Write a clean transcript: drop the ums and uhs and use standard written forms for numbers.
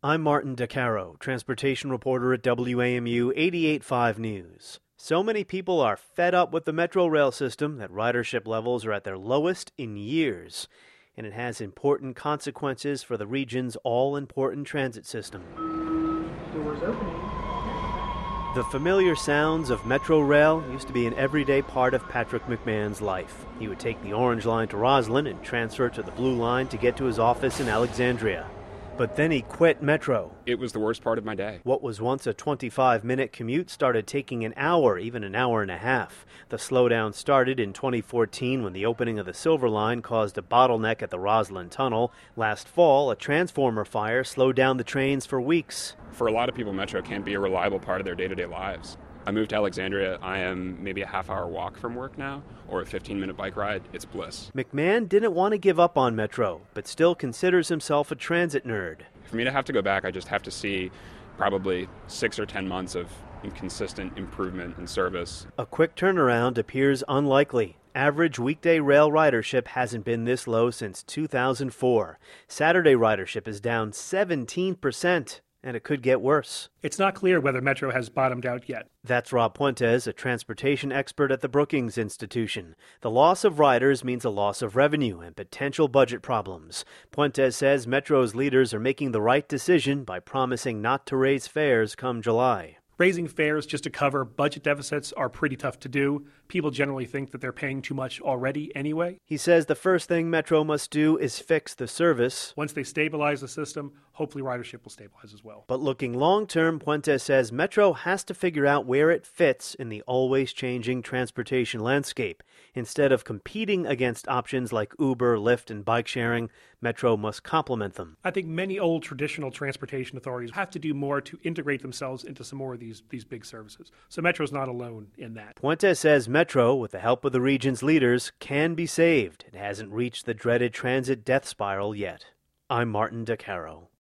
I'm Martin DeCaro, transportation reporter at WAMU 88.5 News. So many people are fed up with the Metro rail system that ridership levels are at their lowest in years. And it has important consequences for the region's all-important transit system. Doors opening. The familiar sounds of Metro Rail used to be an everyday part of Patrick McMahon's life. He would take the Orange Line to Roslyn and transfer to the Blue Line to get to his office in Alexandria. But then he quit Metro. It was the worst part of my day. What was once a 25-minute commute started taking an hour, even an hour and a half. The slowdown started in 2014 when the opening of the Silver Line caused a bottleneck at the Roslyn Tunnel. Last fall, a transformer fire slowed down the trains for weeks. For a lot of people, Metro can't be a reliable part of their day-to-day lives. I moved to Alexandria. I am maybe a half-hour walk from work now, or a 15-minute bike ride. It's bliss. McMahon didn't want to give up on Metro, but still considers himself a transit nerd. For me to have to go back, I just have to see probably 6 or 10 months of consistent improvement in service. A quick turnaround appears unlikely. Average weekday rail ridership hasn't been this low since 2004. Saturday ridership is down 17%. And it could get worse. It's not clear whether Metro has bottomed out yet. That's Rob Puentes, a transportation expert at the Brookings Institution. The loss of riders means a loss of revenue and potential budget problems. Puentes says Metro's leaders are making the right decision by promising not to raise fares come July. Raising fares just to cover budget deficits are pretty tough to do. People generally think that they're paying too much already anyway. He says the first thing Metro must do is fix the service. Once they stabilize the system, hopefully ridership will stabilize as well. But looking long-term, Puentes says Metro has to figure out where it fits in the always-changing transportation landscape. Instead of competing against options like Uber, Lyft, and bike sharing, Metro must complement them. I think many old traditional transportation authorities have to do more to integrate themselves into some more of these big services. So Metro's not alone in that. Puentes says Metro, with the help of the region's leaders, can be saved. It hasn't reached the dreaded transit death spiral yet. I'm Martin DeCaro.